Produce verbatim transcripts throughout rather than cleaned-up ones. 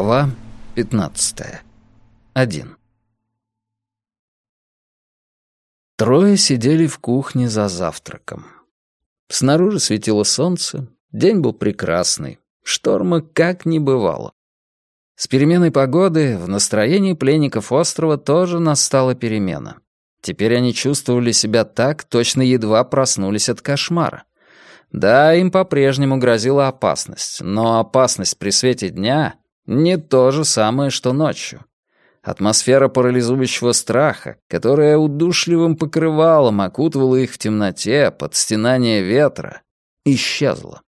Глава пятнадцатая. Один. Трое сидели в кухне за завтраком. Снаружи светило солнце, день был прекрасный, шторма как не бывало. С переменой погоды в настроении пленников острова тоже настала перемена. Теперь они чувствовали себя так, точно едва проснулись от кошмара. Да, им по-прежнему грозила опасность, но опасность при свете дня не то же самое, что ночью. Атмосфера парализующего страха, которая удушливым покрывалом окутывала их в темноте под стенание ветра, исчезла.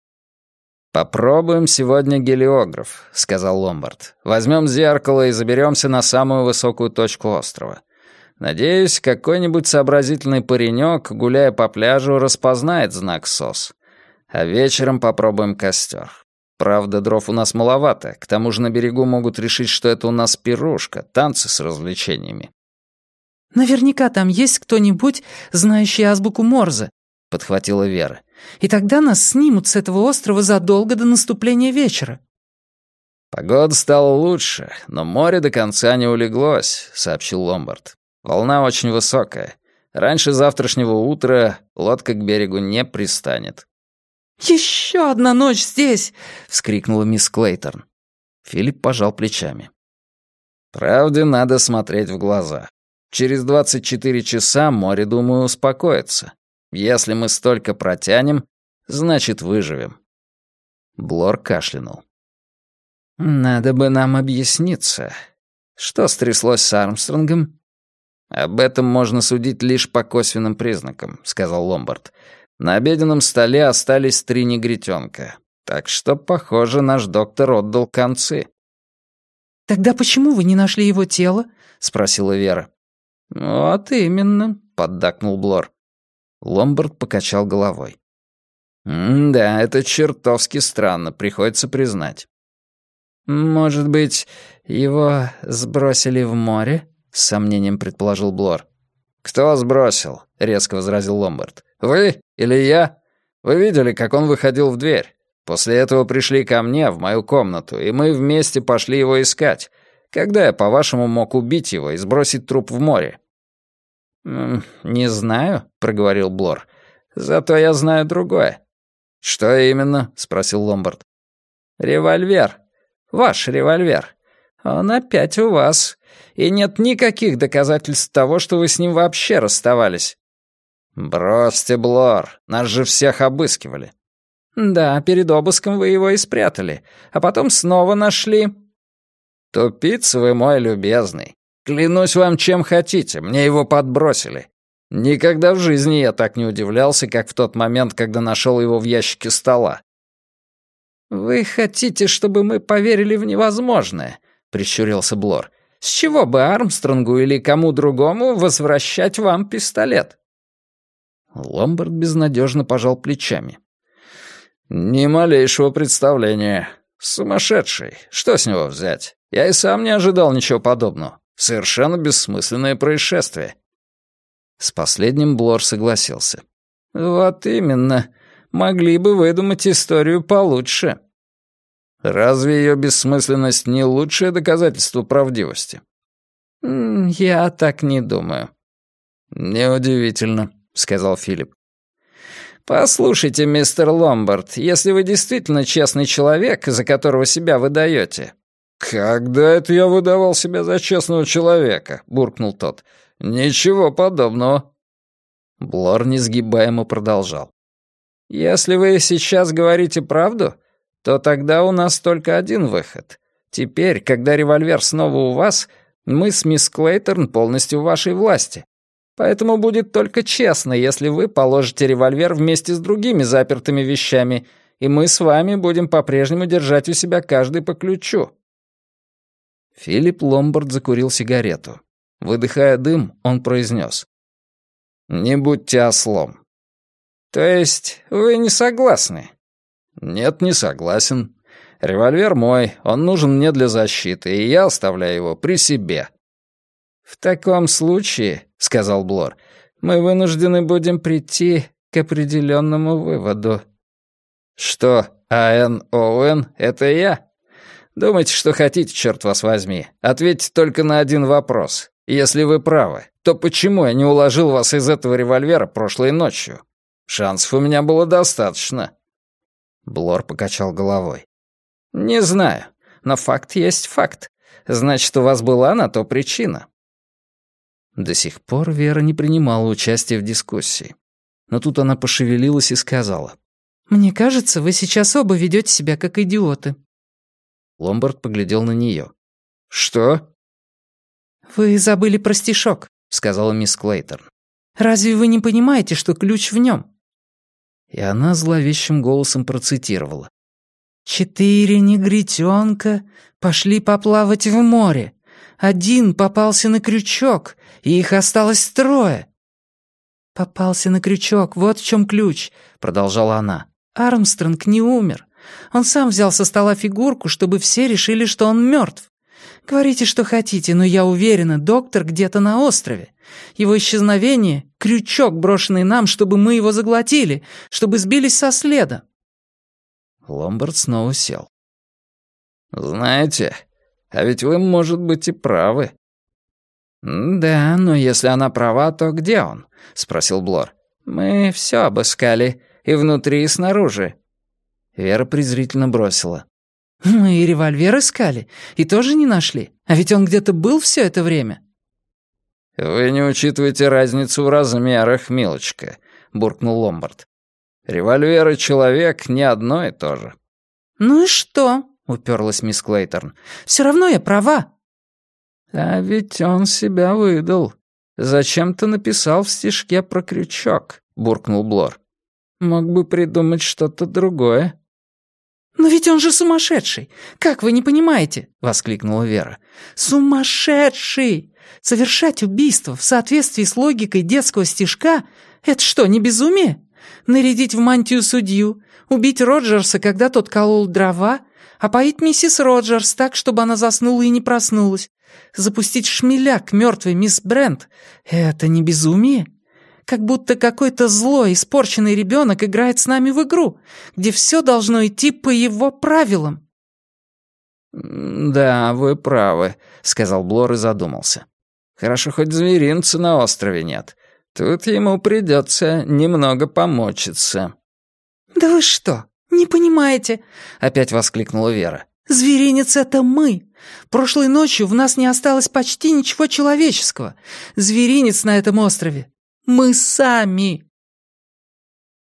«Попробуем сегодня гелиограф», — сказал Ломбард. «Возьмем зеркало и заберемся на самую высокую точку острова. Надеюсь, какой-нибудь сообразительный паренек, гуляя по пляжу, распознает знак СОС. А вечером попробуем костер. Правда, дров у нас маловато, к тому же на берегу могут решить, что это у нас пирушка, танцы с развлечениями». «Наверняка там есть кто-нибудь, знающий азбуку Морзе», — подхватила Вера. «И тогда нас снимут с этого острова задолго до наступления вечера». «Погода стала лучше, но море до конца не улеглось», — сообщил Ломбард. «Волна очень высокая. Раньше завтрашнего утра лодка к берегу не пристанет». «Еще одна ночь здесь!» — вскрикнула мисс Клейторн. Филипп пожал плечами. «Правде надо смотреть в глаза. Через двадцать четыре часа море, думаю, успокоится. Если мы столько протянем, значит, выживем». Блор кашлянул. «Надо бы нам объясниться. Что стряслось с Армстронгом?» «Об этом можно судить лишь по косвенным признакам», — сказал Ломбард. «На обеденном столе остались три негритенка. Так что, похоже, наш доктор отдал концы». «Тогда почему вы не нашли его тело?» — спросила Вера. «Вот именно», — поддакнул Блор. Ломбард покачал головой. «М-да, это чертовски странно, приходится признать». «Может быть, его сбросили в море?» — с сомнением предположил Блор. «Кто сбросил?» — резко возразил Ломбард. «Вы или я? Вы видели, как он выходил в дверь? После этого пришли ко мне, в мою комнату, и мы вместе пошли его искать. Когда я, по-вашему, мог убить его и сбросить труп в море?» «Не знаю», — проговорил Блор. «Зато я знаю другое». «Что именно?» — спросил Ломбард. «Револьвер. Ваш револьвер. Он опять у вас. И нет никаких доказательств того, что вы с ним вообще расставались». «Бросьте, Блор, нас же всех обыскивали». «Да, перед обыском вы его и спрятали, а потом снова нашли». «Тупица вы мой любезный. Клянусь вам, чем хотите, мне его подбросили. Никогда в жизни я так не удивлялся, как в тот момент, когда нашел его в ящике стола». «Вы хотите, чтобы мы поверили в невозможное?» — прищурился Блор. «С чего бы Армстронгу или кому другому возвращать вам пистолет?» Ломбард безнадежно пожал плечами. «Ни малейшего представления. Сумасшедший. Что с него взять? Я и сам не ожидал ничего подобного. Совершенно бессмысленное происшествие». С последним Блор согласился. «Вот именно. Могли бы выдумать историю получше». «Разве ее бессмысленность не лучшее доказательство правдивости?» «Я так не думаю». «Неудивительно», — сказал Филипп. «Послушайте, мистер Ломбард, если вы действительно честный человек, за которого себя выдаете...» «Когда это я выдавал себя за честного человека?» — буркнул тот. «Ничего подобного». Блор несгибаемо продолжал. «Если вы сейчас говорите правду, то тогда у нас только один выход. Теперь, когда револьвер снова у вас, мы с мисс Клейторн полностью в вашей власти. Поэтому будет только честно, если вы положите револьвер вместе с другими запертыми вещами, и мы с вами будем по-прежнему держать у себя каждый по ключу». Филипп Ломбард закурил сигарету. Выдыхая дым, он произнес. «Не будьте ослом». «То есть вы не согласны?» «Нет, не согласен. Револьвер мой, он нужен мне для защиты, и я оставляю его при себе». «В таком случае, — сказал Блор, — мы вынуждены будем прийти к определенному выводу». «Что, А Н О Н — это я?» Думайте, что хотите, черт вас возьми. Ответьте только на один вопрос. Если вы правы, то почему я не уложил вас из этого револьвера прошлой ночью? Шансов у меня было достаточно». Блор покачал головой. «Не знаю, но факт есть факт. Значит, у вас была на то причина». До сих пор Вера не принимала участия в дискуссии. Но тут она пошевелилась и сказала. «Мне кажется, вы сейчас оба ведете себя как идиоты». Ломбард поглядел на нее. «Что?» «Вы забыли про стишок», — сказала мисс Клейторн. «Разве вы не понимаете, что ключ в нем?» И она зловещим голосом процитировала. «Четыре негритенка пошли поплавать в море. Один попался на крючок, и их осталось трое». «Попался на крючок, вот в чем ключ», — продолжала она. «Армстронг не умер. Он сам взял со стола фигурку, чтобы все решили, что он мертв. Говорите, что хотите, но я уверена, доктор где-то на острове. Его исчезновение — крючок, брошенный нам, чтобы мы его заглотили, чтобы сбились со следа». Ломбард снова сел. «Знаете, а ведь вы, может быть, и правы». «Да, но если она права, то где он?» — спросил Блор. «Мы все обыскали, и внутри, и снаружи». Вера презрительно бросила. «Мы и револьвер искали, и тоже не нашли. А ведь он где-то был все это время». «Вы не учитываете разницу в размерах, милочка», — буркнул Ломбард. «Револьвер и человек не одно и то же». «Ну и что?» — уперлась мисс Клейторн. «Все равно я права». «А ведь он себя выдал. Зачем-то написал в стишке про крючок», — буркнул Блор. «Мог бы придумать что-то другое». «Но ведь он же сумасшедший! Как вы не понимаете?» — воскликнула Вера. «Сумасшедший! Совершать убийство в соответствии с логикой детского стишка — это что, не безумие? Нарядить в мантию судью, убить Роджерса, когда тот колол дрова, опоить миссис Роджерс так, чтобы она заснула и не проснулась, запустить шмеля к мертвой мисс Брент — это не безумие? Как будто какой-то злой, испорченный ребенок играет с нами в игру, где все должно идти по его правилам». «Да, вы правы», — сказал Блор и задумался. «Хорошо, хоть зверинца на острове нет. Тут ему придется немного помочиться». «Да вы что, не понимаете?» — опять воскликнула Вера. «Зверинец — это мы. Прошлой ночью в нас не осталось почти ничего человеческого. Зверинец на этом острове. Мы сами!»